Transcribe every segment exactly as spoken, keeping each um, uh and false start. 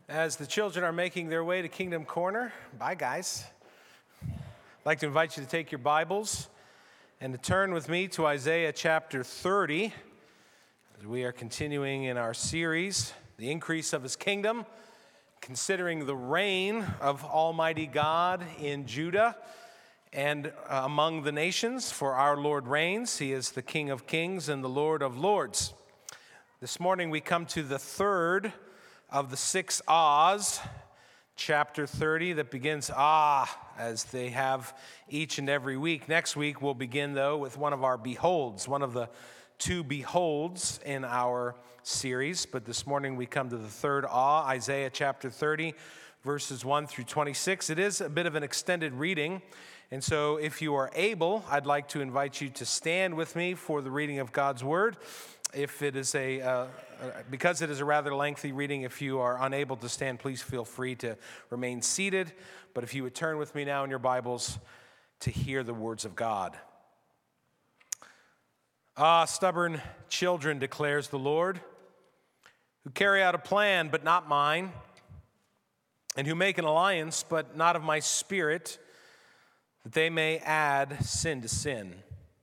As the children are making their way to Kingdom Corner, bye guys. I'd like to invite you to take your Bibles and to turn with me to Isaiah chapter thirty, as we are continuing in our series, The Increase of His Kingdom, considering the reign of Almighty God in Judah and uh, among the nations, for our Lord reigns. He is the King of kings and the Lord of lords. This morning we come to the third of the six ahs, chapter thirty, that begins ah, as they have each and every week. Next week we'll begin, though, with one of our beholds, one of the two beholds in our series. But this morning we come to the third ah, Isaiah chapter thirty, verses one through twenty-six. It is a bit of an extended reading, and so if you are able, I'd like to invite you to stand with me for the reading of God's Word. If it is a, uh, because it is a rather lengthy reading, if you are unable to stand, please feel free to remain seated. But if you would turn with me now in your Bibles to hear the words of God. Ah, stubborn children, declares the Lord, who carry out a plan, but not mine, and who make an alliance, but not of my spirit, that they may add sin to sin.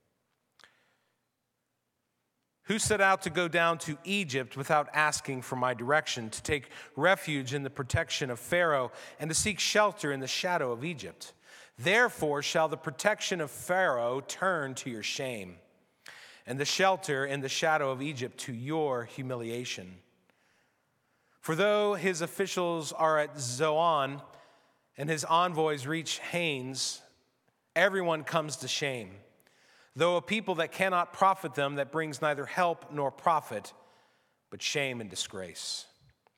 Who set out to go down to Egypt without asking for my direction, to take refuge in the protection of Pharaoh, and to seek shelter in the shadow of Egypt? Therefore shall the protection of Pharaoh turn to your shame, and the shelter in the shadow of Egypt to your humiliation. For though his officials are at Zoan, and his envoys reach Hanes, everyone comes to shame. Though a people that cannot profit them, that brings neither help nor profit, but shame and disgrace.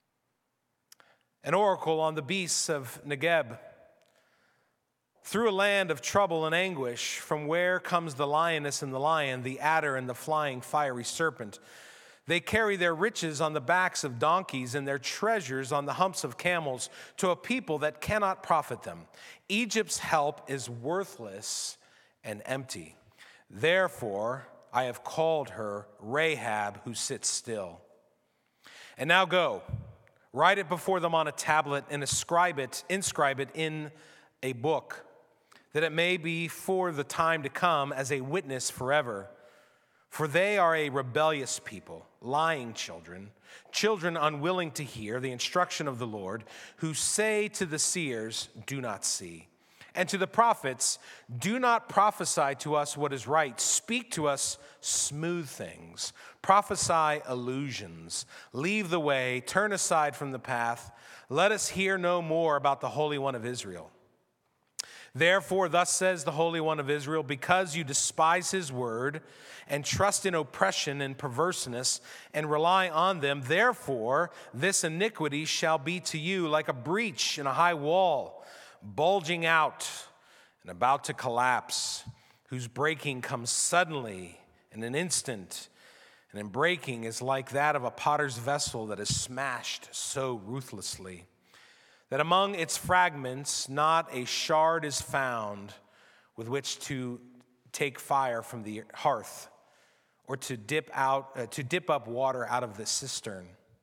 An oracle on the beasts of Negeb. Through a land of trouble and anguish, from where comes the lioness and the lion, the adder and the flying fiery serpent. They carry their riches on the backs of donkeys and their treasures on the humps of camels, to a people that cannot profit them. Egypt's help is worthless and empty. Therefore, I have called her Rahab, who sits still. And now go, write it before them on a tablet and inscribe it, inscribe it in a book, that it may be for the time to come as a witness forever. For they are a rebellious people, lying children, children unwilling to hear the instruction of the Lord, who say to the seers, do not see. And to the prophets, do not prophesy to us what is right. Speak to us smooth things. Prophesy illusions. Leave the way. Turn aside from the path. Let us hear no more about the Holy One of Israel. Therefore, thus says the Holy One of Israel, because you despise his word and trust in oppression and perverseness and rely on them, therefore this iniquity shall be to you like a breach in a high wall, bulging out and about to collapse, whose breaking comes suddenly in an instant, and in breaking is like that of a potter's vessel that is smashed so ruthlessly, that among its fragments not a shard is found with which to take fire from the hearth, or to dip out uh, to dip up water out of the cistern.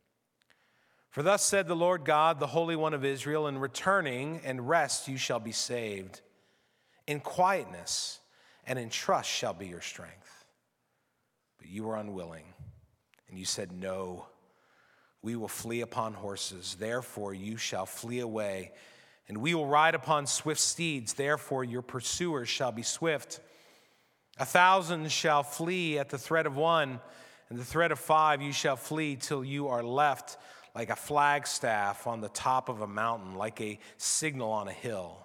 For thus said the Lord God, the Holy One of Israel, in returning and rest you shall be saved. In quietness and in trust shall be your strength. But you were unwilling, and you said, no, we will flee upon horses. Therefore you shall flee away, and we will ride upon swift steeds. Therefore your pursuers shall be swift. A thousand shall flee at the threat of one, and the threat of five you shall flee till you are left like a flagstaff on the top of a mountain, like a signal on a hill.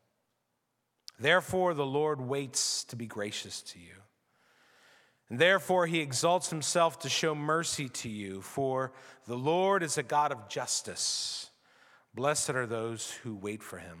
Therefore the Lord waits to be gracious to you. And therefore he exalts himself to show mercy to you, for the Lord is a God of justice. Blessed are those who wait for him.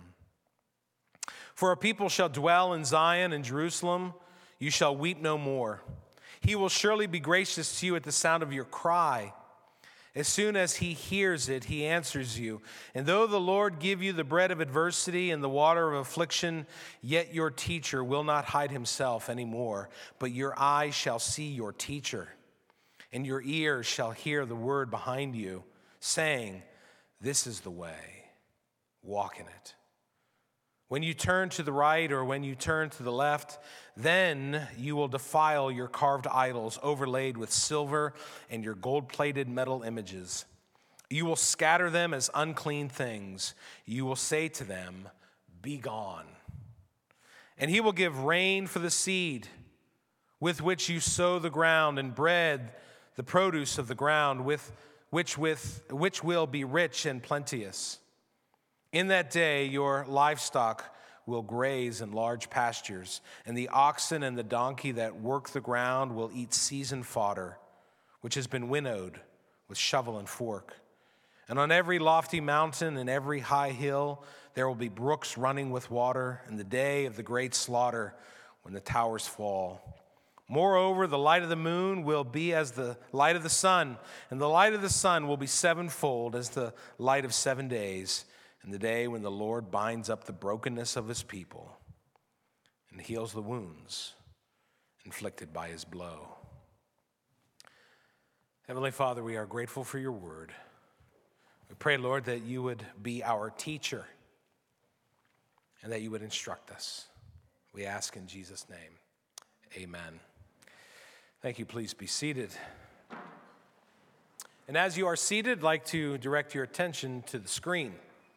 For a people shall dwell in Zion and Jerusalem. You shall weep no more. He will surely be gracious to you at the sound of your cry. As soon as he hears it, he answers you. And though the Lord give you the bread of adversity and the water of affliction, yet your teacher will not hide himself anymore, but your eyes shall see your teacher, and your ears shall hear the word behind you, saying, This is the way. Walk in it. When you turn to the right or when you turn to the left, then you will defile your carved idols overlaid with silver and your gold-plated metal images. You will scatter them as unclean things. You will say to them, be gone. And he will give rain for the seed with which you sow the ground, and bread, the produce of the ground, with which with which will be rich and plenteous. In that day your livestock will graze in large pastures, and the oxen and the donkey that work the ground will eat seasoned fodder, which has been winnowed with shovel and fork. And on every lofty mountain and every high hill there will be brooks running with water in the day of the great slaughter when the towers fall. Moreover, the light of the moon will be as the light of the sun, and the light of the sun will be sevenfold as the light of seven days, in the day when the Lord binds up the brokenness of his people and heals the wounds inflicted by his blow. Heavenly Father, we are grateful for your word. We pray, Lord, that you would be our teacher and that you would instruct us. We ask in Jesus' name, amen. Thank you. Please be seated. And as you are seated, I'd like to direct your attention to the screen.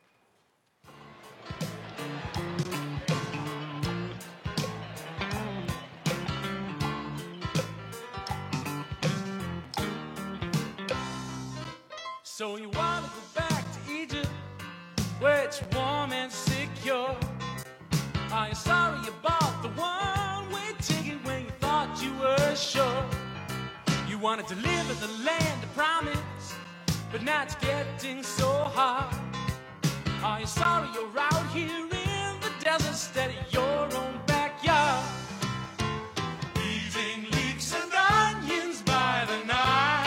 So you want to go back to Egypt, where it's warm and secure? Are you sorry about the one-way ticket when you thought you were sure? You wanted to live in the land of promise, but now it's getting so hard. Are you sorry you're out here in the desert instead of your own backyard? Eating leeks and onions by the night.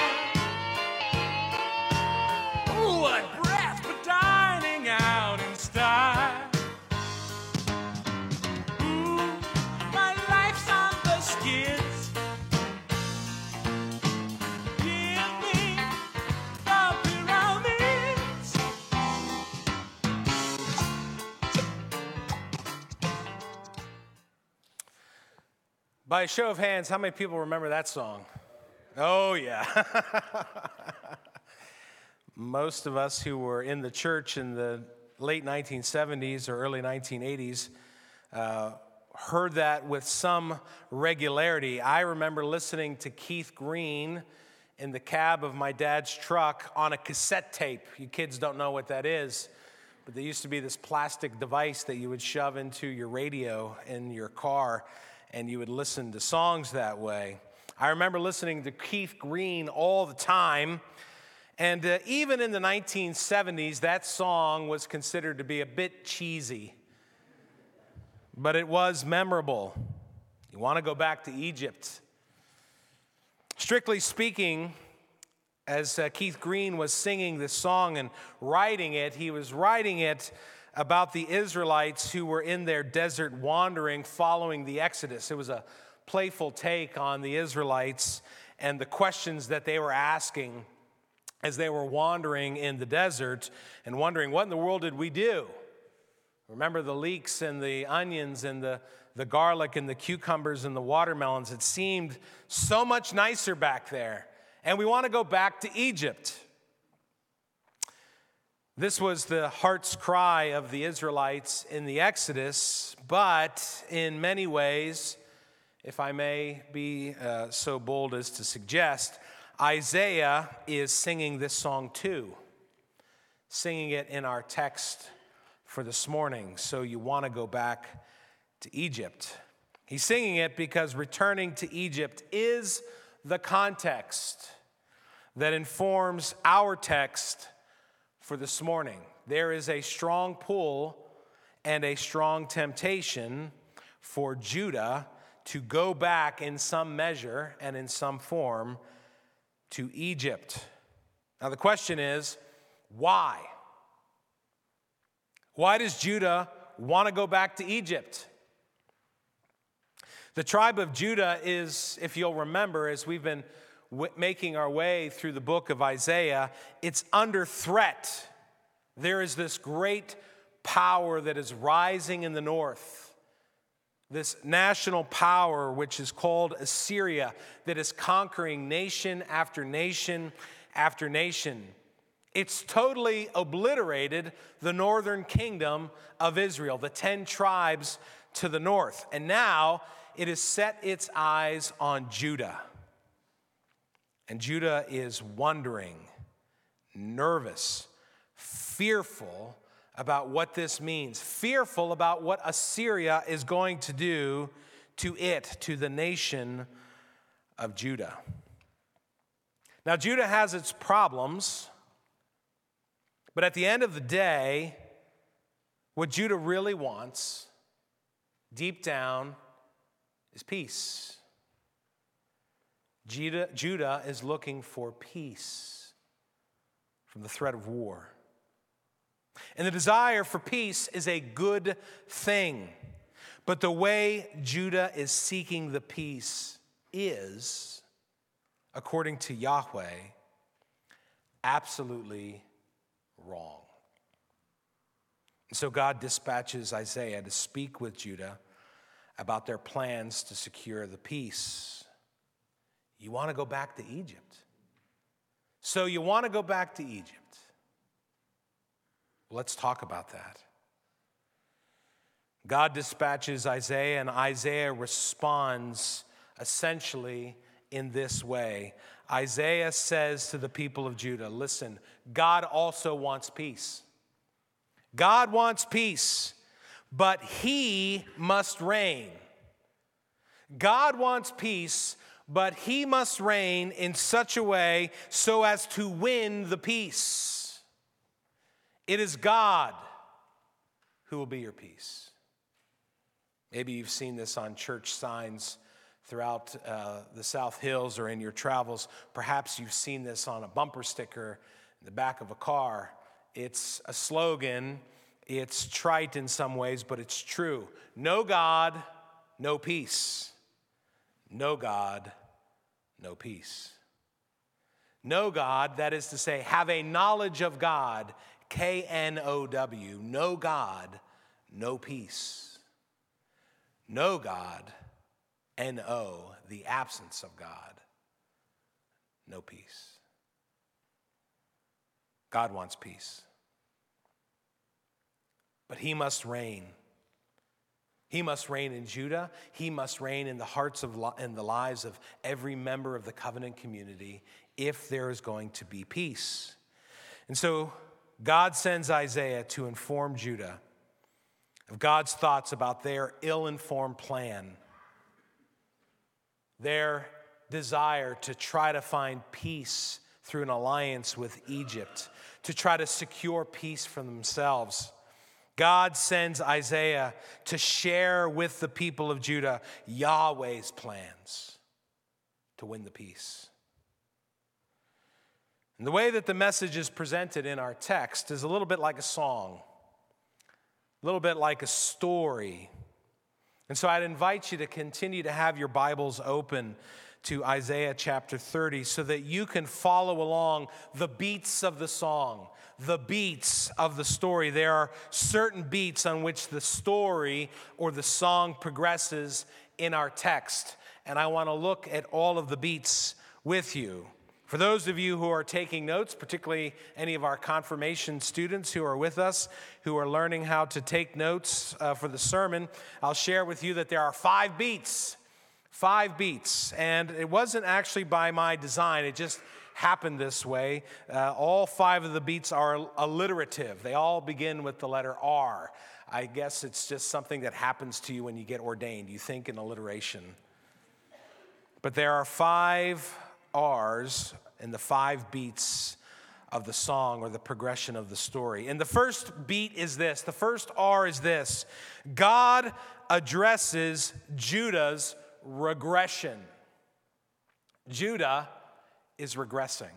What breath for dining out in style. Ooh, my life's on the skids. Give me the pyramids. By a show of hands, how many people remember that song? Oh, yeah. Most of us who were in the church in the late nineteen seventies or early nineteen eighties uh, heard that with some regularity. I remember listening to Keith Green in the cab of my dad's truck on a cassette tape. You kids don't know what that is, but there used to be this plastic device that you would shove into your radio in your car, and you would listen to songs that way. I remember listening to Keith Green all the time. And uh, even in the nineteen seventies, that song was considered to be a bit cheesy. But it was memorable. You want to go back to Egypt. Strictly speaking, as uh, Keith Green was singing this song and writing it, he was writing it about the Israelites who were in their desert wandering following the Exodus. It was a playful take on the Israelites and the questions that they were asking as they were wandering in the desert and wondering, what in the world did we do? Remember the leeks and the onions and the, the garlic and the cucumbers and the watermelons. It seemed so much nicer back there. And we want to go back to Egypt. This was the heart's cry of the Israelites in the Exodus, but in many ways, if I may be uh, so bold as to suggest, Isaiah is singing this song too, singing it in our text for this morning. So you want to go back to Egypt. He's singing it because returning to Egypt is the context that informs our text for this morning. There is a strong pull and a strong temptation for Judah to go back in some measure and in some form to Egypt. Now the question is, why? Why does Judah want to go back to Egypt? The tribe of Judah is, if you'll remember, as we've been w- making our way through the book of Isaiah, it's under threat There is this great power that is rising in the north, this national power which is called Assyria, that is conquering nation after nation after nation. It's totally obliterated the northern kingdom of Israel, the ten tribes to the north. And now it has set its eyes on Judah. And Judah is wondering, nervous, fearful about what this means, fearful about what Assyria is going to do to it, to the nation of Judah. Now, Judah has its problems, but at the end of the day, what Judah really wants, deep down, is peace. Judah, Judah is looking for peace from the threat of war. And the desire for peace is a good thing. But the way Judah is seeking the peace is, according to Yahweh, absolutely wrong. And so God dispatches Isaiah to speak with Judah about their plans to secure the peace. You want to go back to Egypt. So you want to go back to Egypt. Let's talk about that. God dispatches Isaiah, and Isaiah responds essentially in this way. Isaiah says to the people of Judah, listen, God also wants peace. God wants peace, but he must reign. God wants peace, but he must reign in such a way so as to win the peace. It is God who will be your peace. Maybe you've seen this on church signs throughout uh, the South Hills or in your travels. Perhaps you've seen this on a bumper sticker in the back of a car. It's a slogan. It's trite in some ways, but it's true. No God, no peace. No God, no peace. Know God, that is to say, have a knowledge of God, K N O W, know God, no peace. Know God, N O, the absence of God, no peace. God wants peace. But he must reign. He must reign in Judah. He must reign in the hearts of and the lives of every member of the covenant community if there is going to be peace. And so God sends Isaiah to inform Judah of God's thoughts about their ill-informed plan, their desire to try to find peace through an alliance with Egypt, to try to secure peace for themselves. God sends Isaiah to share with the people of Judah Yahweh's plans to win the peace. And the way that the message is presented in our text is a little bit like a song, a little bit like a story. And so I'd invite you to continue to have your Bibles open to Isaiah chapter thirty so that you can follow along the beats of the song, the beats of the story. There are certain beats on which the story or the song progresses in our text. And I want to look at all of the beats with you. For those of you who are taking notes, particularly any of our confirmation students who are with us, who are learning how to take notes uh, for the sermon, I'll share with you that there are five beats. Five beats. And it wasn't actually by my design. It just happened this way. Uh, all five of the beats are alliterative. They all begin with the letter R. I guess it's just something that happens to you when you get ordained. You think in alliteration. But there are five R's in the five beats of the song or the progression of the story. And the first beat is this. The first R is this. God addresses Judah's regression. Judah is regressing.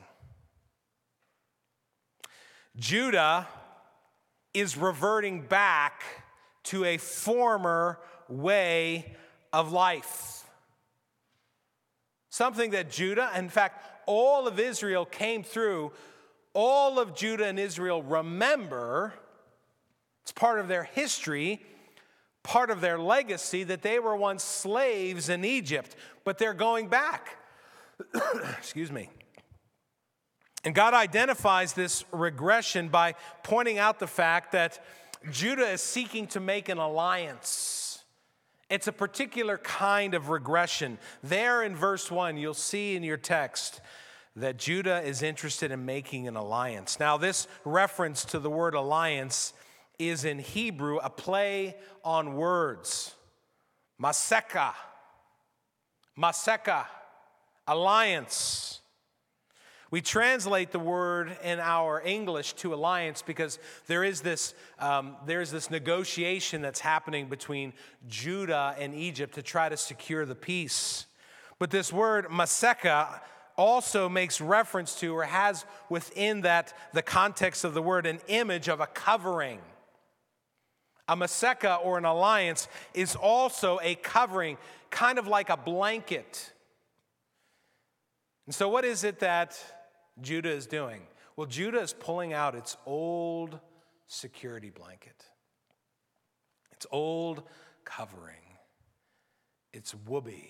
Judah is reverting back to a former way of life. Something that Judah, in fact, all of Israel came through all of Judah and Israel remember, it's part of their history, part of their legacy, that they were once slaves in Egypt, but they're going back. Excuse me. And God identifies this regression by pointing out the fact that Judah is seeking to make an alliance. It's a particular kind of regression. There in verse one, you'll see in your text that Judah is interested in making an alliance. Now, this reference to the word alliance is in Hebrew a play on words. Maseka. Maseka. Alliance. We translate the word in our English to alliance because there is this um, there's this negotiation that's happening between Judah and Egypt to try to secure the peace. But this word maseka also makes reference to, or has within that the context of the word, an image of a covering. A maseka, or an alliance, is also a covering, kind of like a blanket. And so what is it that Judah is doing? Well, Judah is pulling out its old security blanket, its old covering, its whoopee,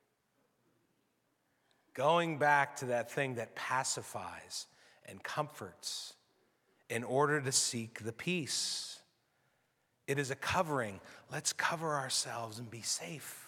going back to that thing that pacifies and comforts in order to seek the peace. It is a covering. Let's cover ourselves and be safe.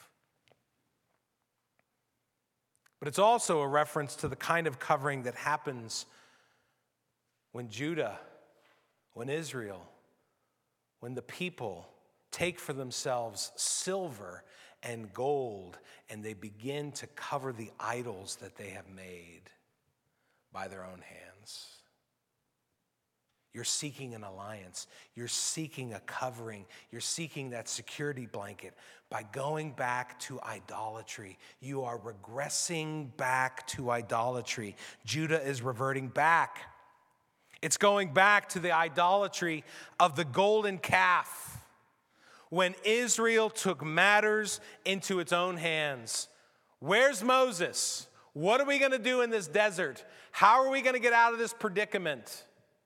But it's also a reference to the kind of covering that happens when Judah, when Israel, when the people take for themselves silver and gold and they begin to cover the idols that they have made by their own hands. You're seeking an alliance. You're seeking a covering. You're seeking that security blanket by going back to idolatry. You are regressing back to idolatry. Judah is reverting back. It's going back to the idolatry of the golden calf. When Israel took matters into its own hands. Where's Moses? What are we going to do in this desert? How are we going to get out of this predicament?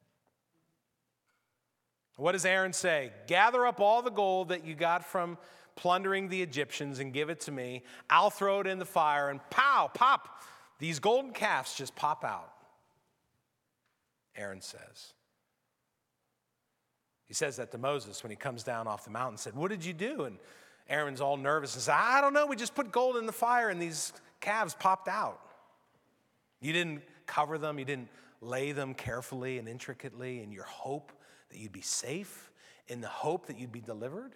What does Aaron say? Gather up all the gold that you got from plundering the Egyptians and give it to me. I'll throw it in the fire and pow, pop. These golden calves just pop out. Aaron says. He says that to Moses when he comes down off the mountain and said, what did you do? And Aaron's all nervous and says, I don't know. We just put gold in the fire and these calves popped out. You didn't cover them. You didn't lay them carefully and intricately in your hope that you'd be safe, in the hope that you'd be delivered.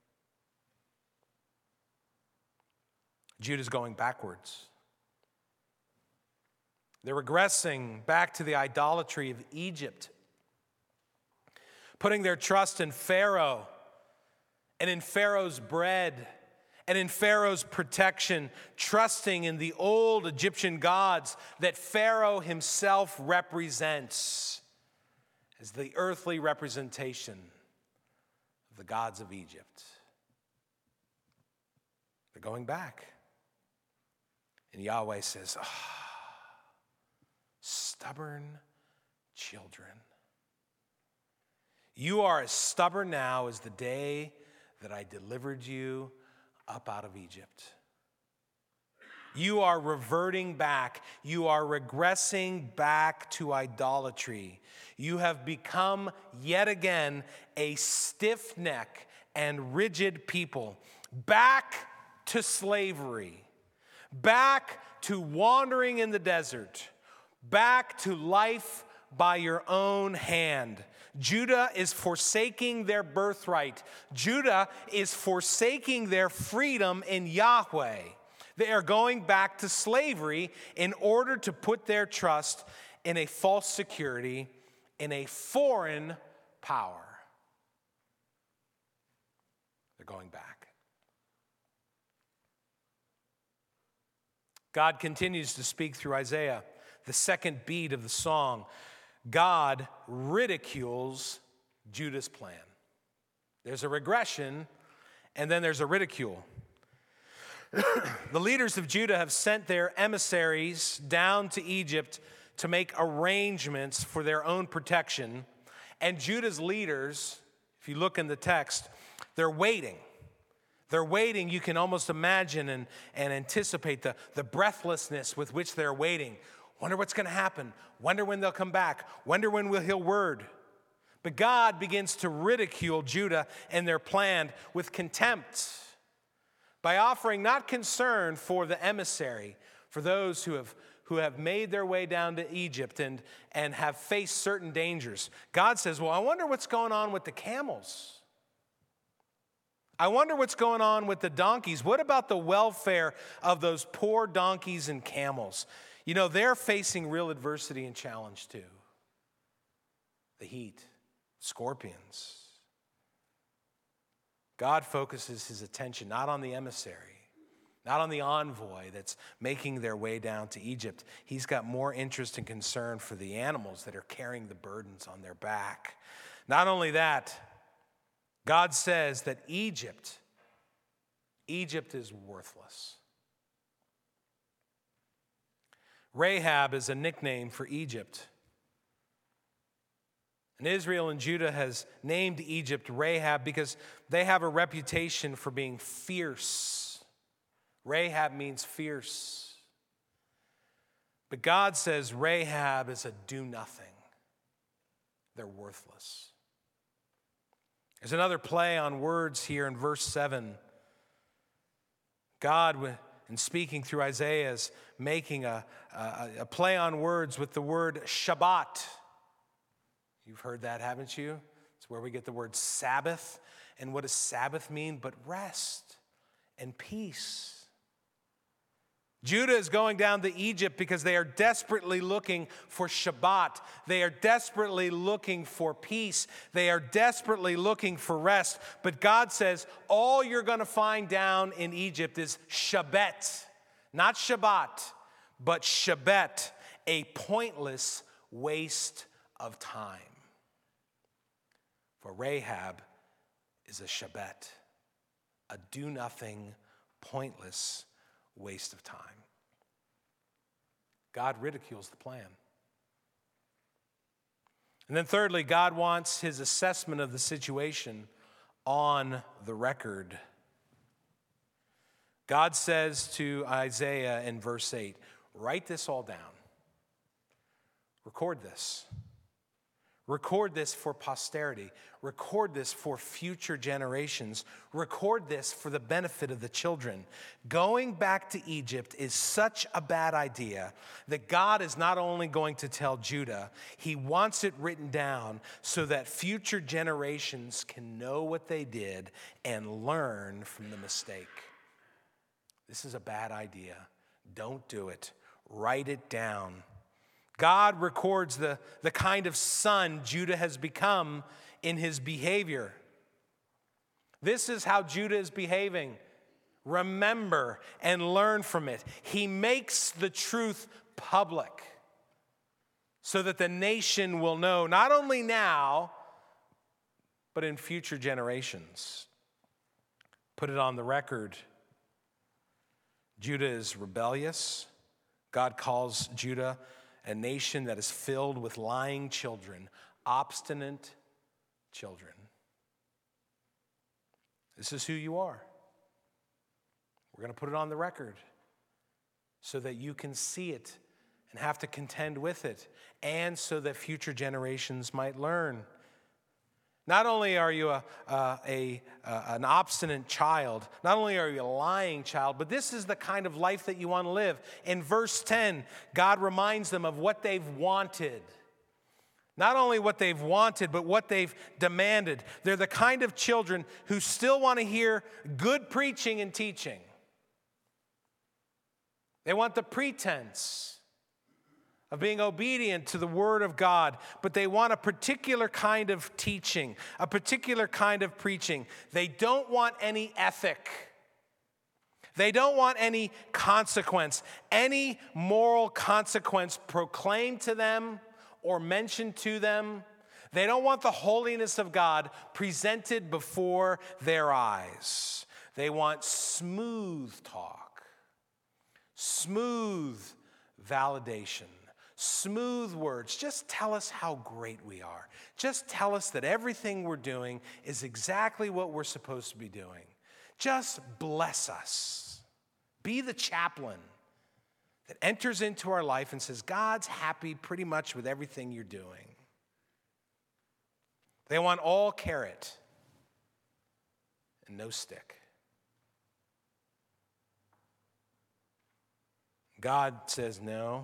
Judah's going backwards. They're regressing back to the idolatry of Egypt, putting their trust in Pharaoh and in Pharaoh's bread and in Pharaoh's protection, trusting in the old Egyptian gods that Pharaoh himself represents as the earthly representation of the gods of Egypt. They're going back. And Yahweh says, ah, stubborn children. You are as stubborn now as the day that I delivered you up out of Egypt. You are reverting back. You are regressing back to idolatry. You have become yet again a stiff neck and rigid people. Back to slavery. Back to wandering in the desert. Back to life by your own hand. Judah is forsaking their birthright. Judah is forsaking their freedom in Yahweh. They are going back to slavery in order to put their trust in a false security, in a foreign power. They're going back. God continues to speak through Isaiah. The second beat of the song, God ridicules Judah's plan. There's a regression, and then there's a ridicule. The leaders of Judah have sent their emissaries down to Egypt to make arrangements for their own protection. And Judah's leaders, if you look in the text, they're waiting. They're waiting. You can almost imagine and, and anticipate the, the breathlessness with which they're waiting. Wonder what's going to happen. Wonder when they'll come back. Wonder when we'll hear word. But God begins to ridicule Judah and their plan with contempt by offering not concern for the emissary, for those who have, who have made their way down to Egypt and, and have faced certain dangers. God says, well, I wonder what's going on with the camels. I wonder what's going on with the donkeys. What about the welfare of those poor donkeys and camels? You know, they're facing real adversity and challenge too. The heat, scorpions. God focuses his attention not on the emissary, not on the envoy that's making their way down to Egypt. He's got more interest and concern for the animals that are carrying the burdens on their back. Not only that, God says that Egypt, Egypt is worthless. Rahab is a nickname for Egypt. And Israel and Judah has named Egypt Rahab because they have a reputation for being fierce. Rahab means fierce. But God says Rahab is a do-nothing. They're worthless. There's another play on words here in verse seven. God, in speaking through Isaiah, is making a, a, a play on words with the word Shabbat. You've heard that, haven't you? It's where we get the word Sabbath. And what does Sabbath mean? But rest and peace. Judah is going down to Egypt because they are desperately looking for Shabbat. They are desperately looking for peace. They are desperately looking for rest. But God says, all you're going to find down in Egypt is Shabbat. Not Shabbat, but Shabbat, a pointless waste of time. For Rahab is a Shabbat, a do-nothing, pointless waste of time. God ridicules the plan. And then thirdly, God wants his assessment of the situation on the record. God says to Isaiah in verse eight, write this all down. Record this. Record this for posterity. Record this for future generations. Record this for the benefit of the children. Going back to Egypt is such a bad idea that God is not only going to tell Judah, he wants it written down so that future generations can know what they did and learn from the mistake. This is a bad idea. Don't do it. Write it down. God records the, the kind of son Judah has become in his behavior. This is how Judah is behaving. Remember and learn from it. He makes the truth public so that the nation will know, not only now, but in future generations. Put it on the record. Judah is rebellious. God calls Judah a nation that is filled with lying children, obstinate children. This is who you are. We're going to put it on the record so that you can see it and have to contend with it, and so that future generations might learn. Not only are you a, uh, a, uh, an obstinate child, not only are you a lying child, but this is the kind of life that you want to live. In verse ten, God reminds them of what they've wanted. Not only what they've wanted, but what they've demanded. They're the kind of children who still want to hear good preaching and teaching. They want the pretense of being obedient to the word of God, but they want a particular kind of teaching, a particular kind of preaching. They don't want any ethic. They don't want any consequence, any moral consequence proclaimed to them or mentioned to them. They don't want the holiness of God presented before their eyes. They want smooth talk, smooth validation, smooth words. Just tell us how great we are. Just tell us that everything we're doing is exactly what we're supposed to be doing. Just bless us. Be the chaplain that enters into our life and says, God's happy pretty much with everything you're doing. They want all carrot and no stick. God says, no.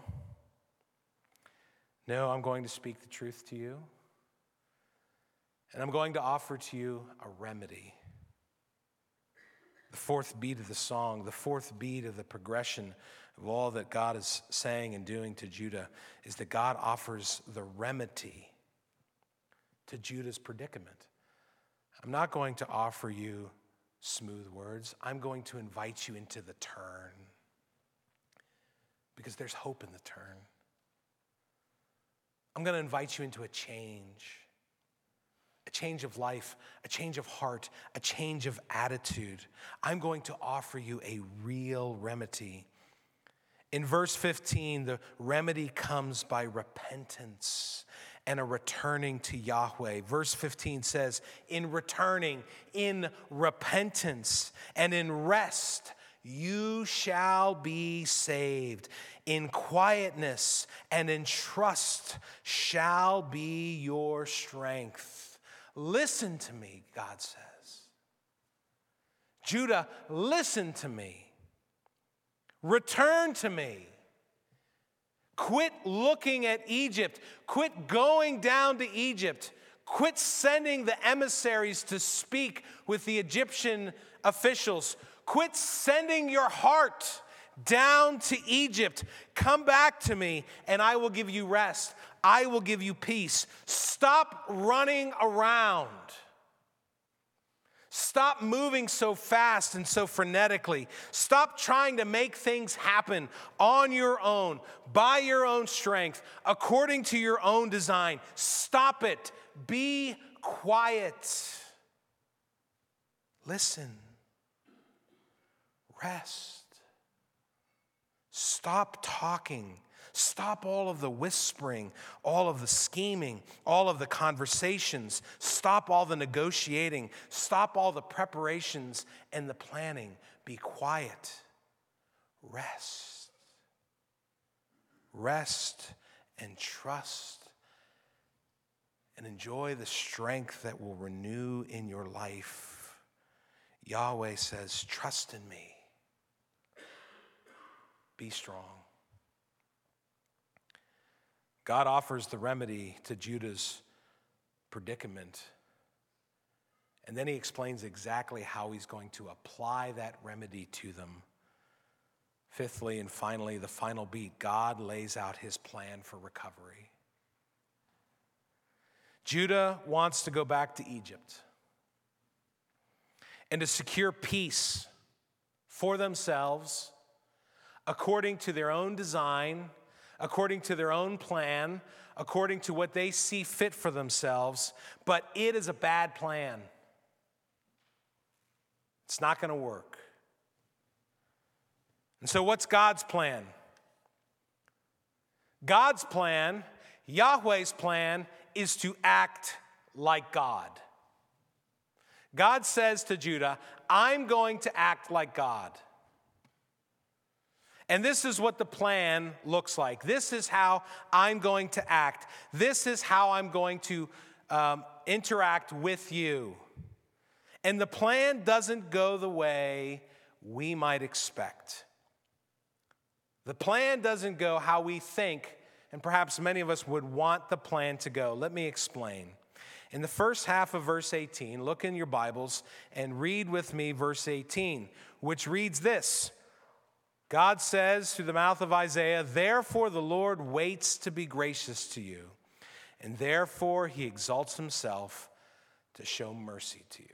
No, I'm going to speak the truth to you. And I'm going to offer to you a remedy. The fourth beat of the song, the fourth beat of the progression of all that God is saying and doing to Judah is that God offers the remedy to Judah's predicament. I'm not going to offer you smooth words. I'm going to invite you into the turn because there's hope in the turn. I'm going to invite you into a change, a change of life, a change of heart, a change of attitude. I'm going to offer you a real remedy. In verse fifteen, the remedy comes by repentance and a returning to Yahweh. Verse fifteen says, in returning, in repentance, and in rest, you shall be saved. In quietness and in trust shall be your strength. Listen to me, God says. Judah, listen to me. Return to me. Quit looking at Egypt. Quit going down to Egypt. Quit sending the emissaries to speak with the Egyptian officials. Quit sending your heart down to Egypt. Come back to me and I will give you rest. I will give you peace. Stop running around. Stop moving so fast and so frenetically. Stop trying to make things happen on your own, by your own strength, according to your own design. Stop it. Be quiet. Listen. Rest. Stop talking. Stop all of the whispering, all of the scheming, all of the conversations. Stop all the negotiating. Stop all the preparations and the planning. Be quiet. Rest. Rest and trust and enjoy the strength that will renew in your life. Yahweh says, trust in me. Be strong. God offers the remedy to Judah's predicament. And then he explains exactly how he's going to apply that remedy to them. Fifthly and finally, the final beat, God lays out his plan for recovery. Judah wants to go back to Egypt and to secure peace for themselves according to their own design, according to their own plan, according to what they see fit for themselves, but it is a bad plan. It's not going to work. And so what's God's plan? God's plan, Yahweh's plan, is to act like God. God says to Judah, I'm going to act like God. And this is what the plan looks like. This is how I'm going to act. This is how I'm going to um, interact with you. And the plan doesn't go the way we might expect. The plan doesn't go how we think, and perhaps many of us would want the plan to go. Let me explain. In the first half of verse eighteen, look in your Bibles and read with me verse eighteen, which reads this. God says through the mouth of Isaiah, therefore the Lord waits to be gracious to you, and therefore he exalts himself to show mercy to you.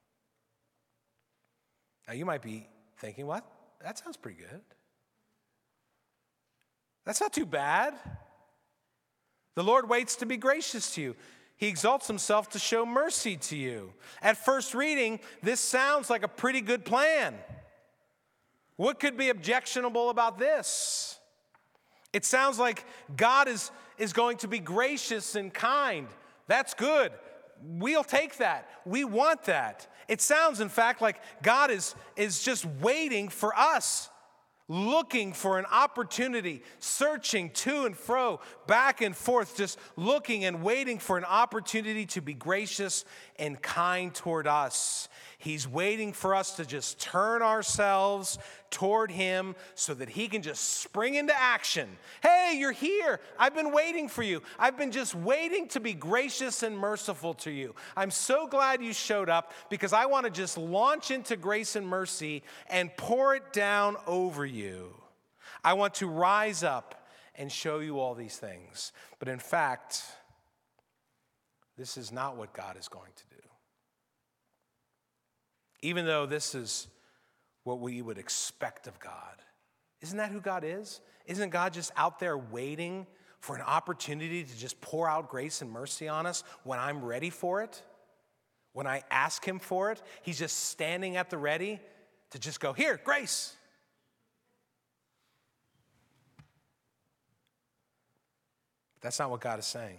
Now you might be thinking, what? That sounds pretty good. That's not too bad. The Lord waits to be gracious to you. He exalts himself to show mercy to you. At first reading, this sounds like a pretty good plan. What could be objectionable about this? It sounds like God is, is going to be gracious and kind. That's good. We'll take that. We want that. It sounds, in fact, like God is, is just waiting for us, looking for an opportunity, searching to and fro, back and forth, just looking and waiting for an opportunity to be gracious and kind toward us. He's waiting for us to just turn ourselves toward him so that he can just spring into action. Hey, you're here. I've been waiting for you. I've been just waiting to be gracious and merciful to you. I'm so glad you showed up because I want to just launch into grace and mercy and pour it down over you. I want to rise up and show you all these things. But in fact, this is not what God is going to do. Even though this is what we would expect of God. Isn't that who God is? Isn't God just out there waiting for an opportunity to just pour out grace and mercy on us when I'm ready for it? When I ask him for it? He's just standing at the ready to just go, here, grace. But that's not what God is saying.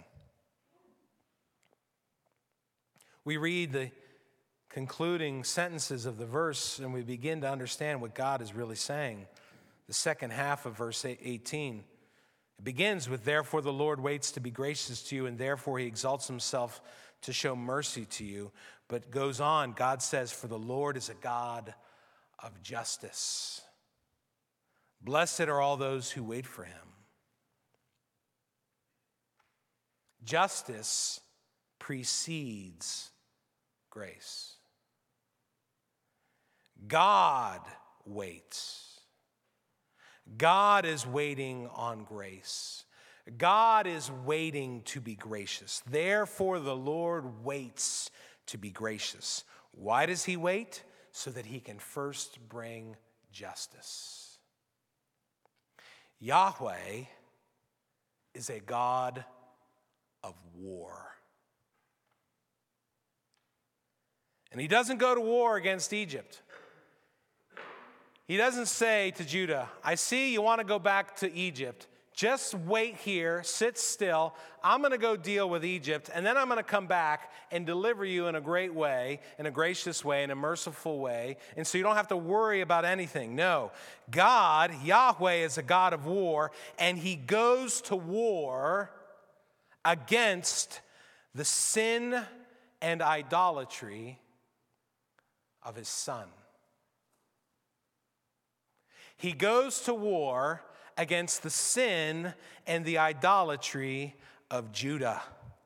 We read the concluding sentences of the verse, and we begin to understand what God is really saying. The second half of verse eighteen. It begins with, therefore the Lord waits to be gracious to you, and therefore he exalts himself to show mercy to you. But goes on, God says, for the Lord is a God of justice. Blessed are all those who wait for him. Justice precedes grace. God waits. God is waiting on grace. God is waiting to be gracious. Therefore, the Lord waits to be gracious. Why does he wait? So that he can first bring justice. Yahweh is a God of war. And he doesn't go to war against Egypt. He doesn't say to Judah, I see you want to go back to Egypt. Just wait here, sit still. I'm going to go deal with Egypt, and then I'm going to come back and deliver you in a great way, in a gracious way, in a merciful way, and so you don't have to worry about anything. No, God, Yahweh, is a God of war, and he goes to war against the sin and idolatry of his son. He goes to war against the sin and the idolatry of Judah.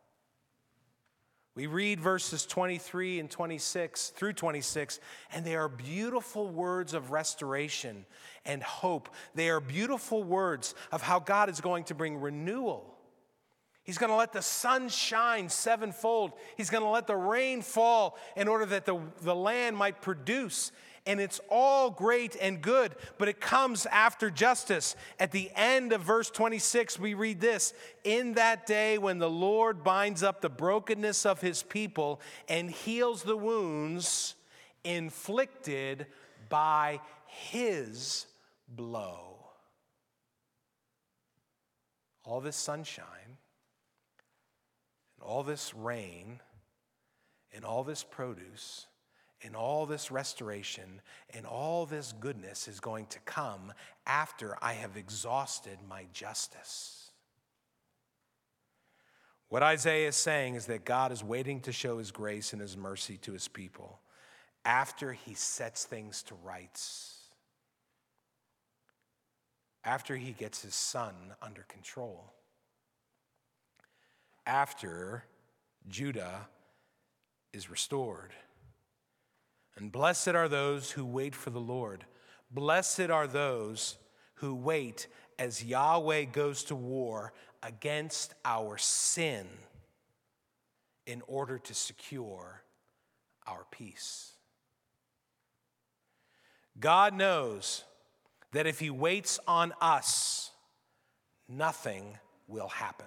We read verses twenty-three and twenty-six through twenty-six, and they are beautiful words of restoration and hope. They are beautiful words of how God is going to bring renewal. He's going to let the sun shine sevenfold. He's going to let the rain fall in order that the, the land might produce. And it's all great and good, but it comes after justice. At the end of verse twenty-six, we read this, in that day when the Lord binds up the brokenness of his people and heals the wounds inflicted by his blow. All this sunshine, and all this rain, and all this produce, and all this restoration and all this goodness is going to come after I have exhausted my justice. What Isaiah is saying is that God is waiting to show his grace and his mercy to his people after he sets things to rights, after he gets his son under control, after Judah is restored. And blessed are those who wait for the Lord. Blessed are those who wait as Yahweh goes to war against our sin in order to secure our peace. God knows that if he waits on us, nothing will happen.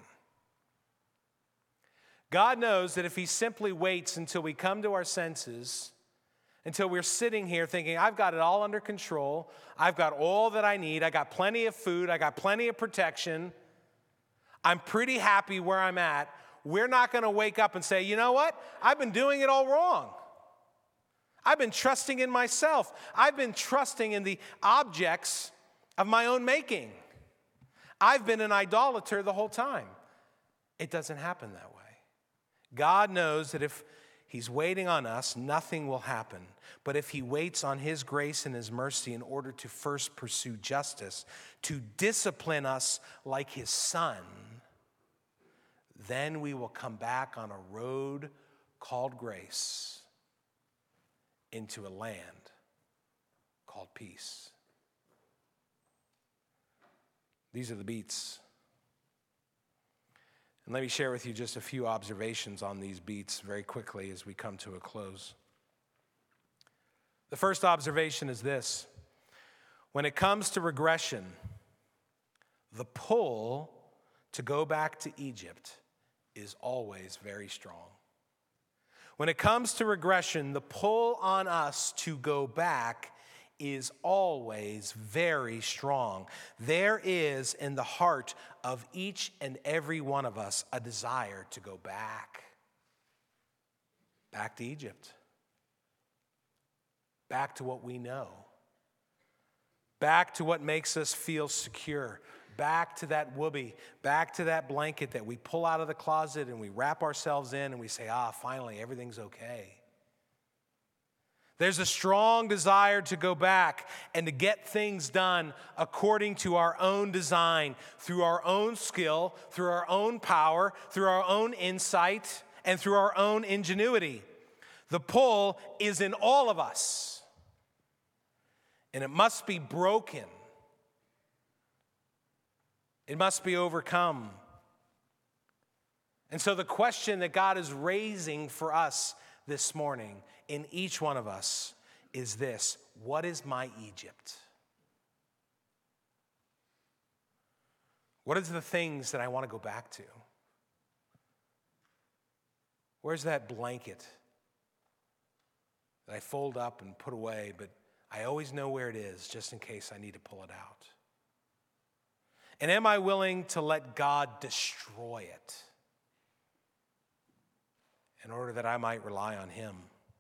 God knows that if he simply waits until we come to our senses, Until we're sitting here thinking, I've got it all under control. I've got all that I need. I got plenty of food. I got plenty of protection. I'm pretty happy where I'm at. We're not going to wake up and say, you know what? I've been doing it all wrong. I've been trusting in myself. I've been trusting in the objects of my own making. I've been an idolater the whole time. It doesn't happen that way. God knows that if He's waiting on us, nothing will happen. But if He waits on His grace and His mercy in order to first pursue justice, to discipline us like His Son, then we will come back on a road called grace into a land called peace. These are the beats. And let me share with you just a few observations on these beats very quickly as we come to a close. The first observation is this: when it comes to regression, the pull to go back to Egypt is always very strong. When it comes to regression, the pull on us to go back is always very strong. There is in the heart of each and every one of us a desire to go back. Back to Egypt. Back to what we know. Back to what makes us feel secure. Back to that whoopee. Back to that blanket that we pull out of the closet and we wrap ourselves in and we say, ah, finally, everything's okay. There's a strong desire to go back and to get things done according to our own design, through our own skill, through our own power, through our own insight, and through our own ingenuity. The pull is in all of us, and it must be broken. It must be overcome. And so the question that God is raising for us this morning in each one of us is this: what is my Egypt? What is the things that I want to go back to? Where's that blanket that I fold up and put away, but I always know where it is just in case I need to pull it out? And am I willing to let God destroy it in order that I might rely on Him?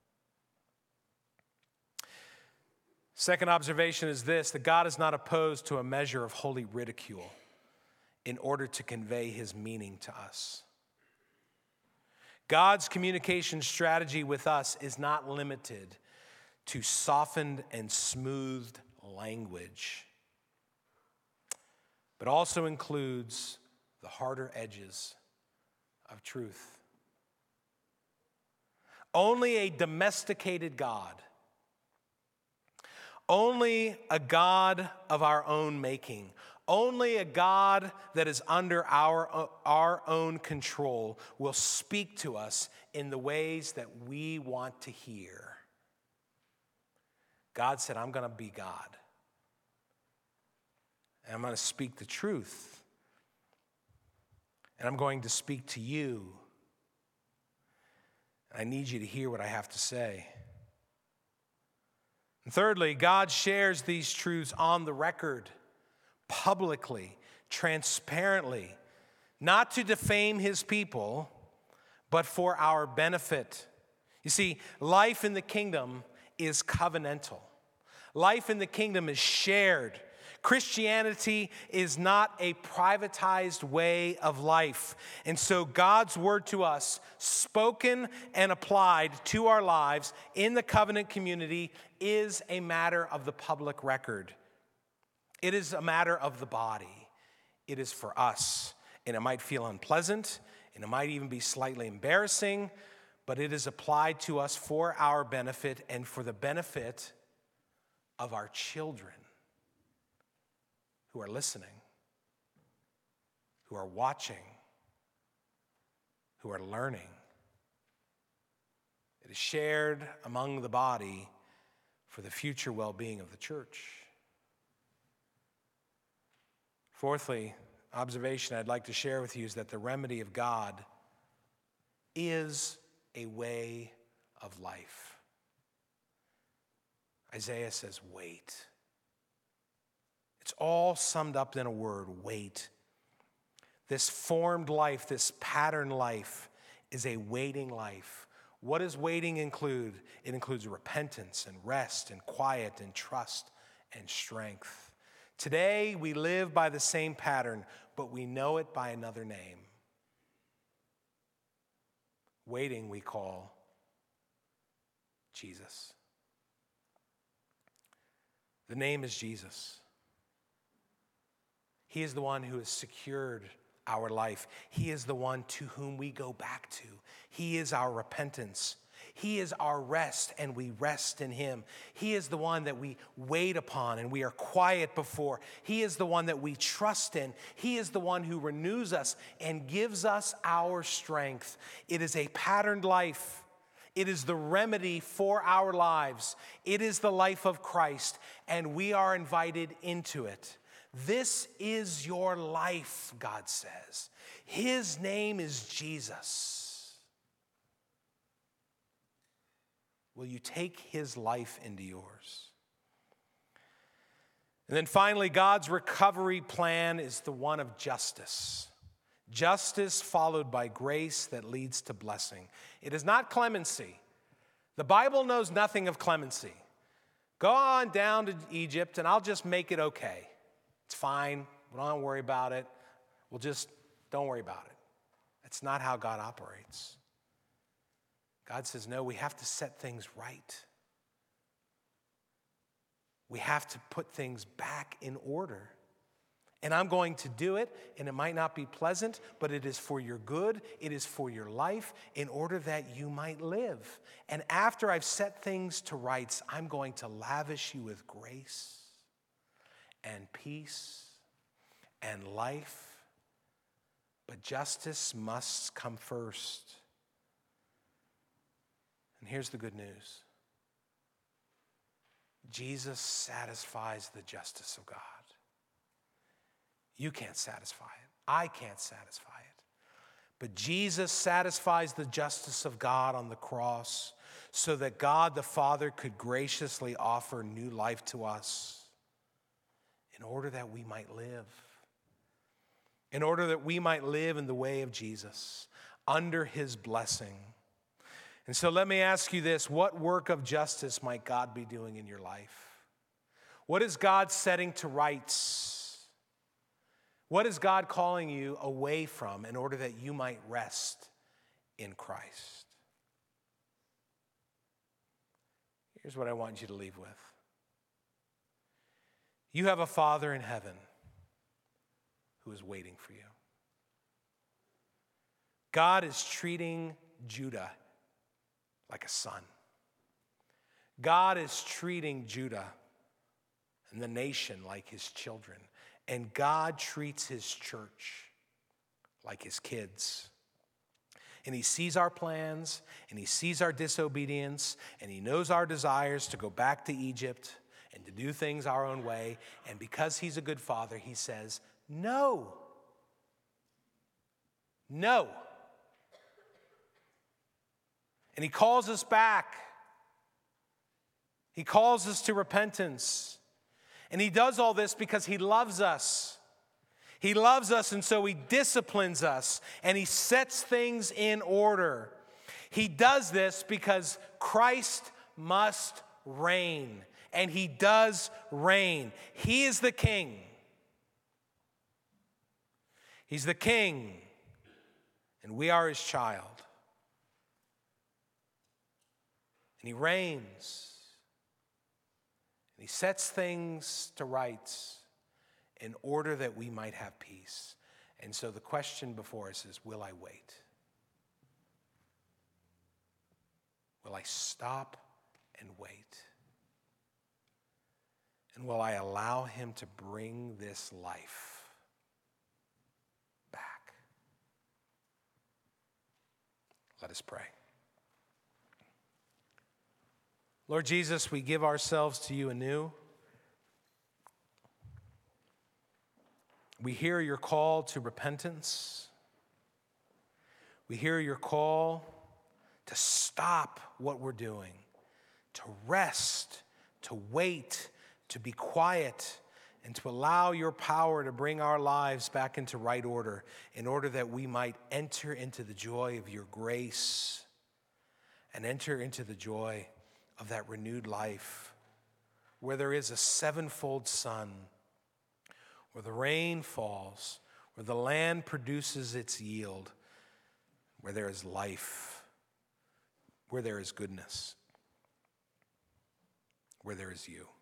Second observation is this: that God is not opposed to a measure of holy ridicule in order to convey His meaning to us. God's communication strategy with us is not limited to softened and smoothed language, but also includes the harder edges of truth. Only a domesticated God, only a God of our own making, only a God that is under our, our own control will speak to us in the ways that we want to hear. God said, I'm going to be God. And I'm going to speak the truth. And I'm going to speak to you. And I need you to hear what I have to say. And thirdly, God shares these truths on the record, publicly, transparently, not to defame His people, but for our benefit. You see, life in the kingdom is covenantal. Life in the kingdom is shared. Christianity is not a privatized way of life. And so God's word to us, spoken and applied to our lives in the covenant community, is a matter of the public record. It is a matter of the body. It is for us. And it might feel unpleasant, and it might even be slightly embarrassing, but it is applied to us for our benefit and for the benefit of our children who are listening, who are watching, who are learning. It is shared among the body for the future well-being of the church. Fourthly, observation I'd like to share with you is that the remedy of God is a way of life. Isaiah says, wait. It's all summed up in a word, wait. This formed life, this pattern life is a waiting life. What does waiting include? It includes repentance and rest and quiet and trust and strength. Today, we live by the same pattern, but we know it by another name. Waiting we call Jesus. The name is Jesus. He is the one who has secured our life. He is the one to whom we go back to. He is our repentance. He is our rest, and we rest in him. He is the one that we wait upon and we are quiet before. He is the one that we trust in. He is the one who renews us and gives us our strength. It is a patterned life. It is the remedy for our lives. It is the life of Christ, and we are invited into it. This is your life, God says. His name is Jesus. Will you take his life into yours? And then finally, God's recovery plan is the one of justice. Justice followed by grace that leads to blessing. It is not clemency. The Bible knows nothing of clemency. Go on down to Egypt and I'll just make it okay. It's fine. We don't worry about it. We'll just, don't worry about it. That's not how God operates. God says, no, we have to set things right. We have to put things back in order. And I'm going to do it, and it might not be pleasant, but it is for your good, it is for your life, in order that you might live. And after I've set things to rights, I'm going to lavish you with grace and peace and life. But justice must come first. And here's the good news. Jesus satisfies the justice of God. You can't satisfy it. I can't satisfy it. But Jesus satisfies the justice of God on the cross so that God the Father could graciously offer new life to us in order that we might live. In order that we might live in the way of Jesus, under his blessing. And so let me ask you this, what work of justice might God be doing in your life? What is God setting to rights? What is God calling you away from in order that you might rest in Christ? Here's what I want you to leave with. You have a Father in heaven who is waiting for you. God is treating Judah like a son. God is treating Judah and the nation like his children. And God treats his church like his kids. And he sees our plans, and he sees our disobedience, and he knows our desires to go back to Egypt and to do things our own way. And because he's a good father, he says, no. No. And he calls us back. He calls us to repentance. And he does all this because he loves us. He loves us, and so he disciplines us, and he sets things in order. He does this because Christ must reign, and he does reign. He is the king. He's the king, and we are his child. And he reigns. And he sets things to rights in order that we might have peace. And so the question before us is, will I wait? Will I stop and wait? And will I allow him to bring this life back? Let us pray. Lord Jesus, we give ourselves to you anew. We hear your call to repentance. We hear your call to stop what we're doing, to rest, to wait, to be quiet, and to allow your power to bring our lives back into right order in order that we might enter into the joy of your grace and enter into the joy of that renewed life where there is a sevenfold sun, where the rain falls, where the land produces its yield, where there is life, where there is goodness, where there is you.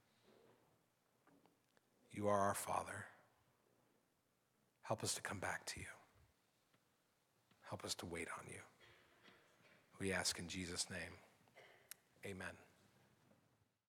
You are our Father. Help us to come back to you. Help us to wait on you. We ask in Jesus' name, amen.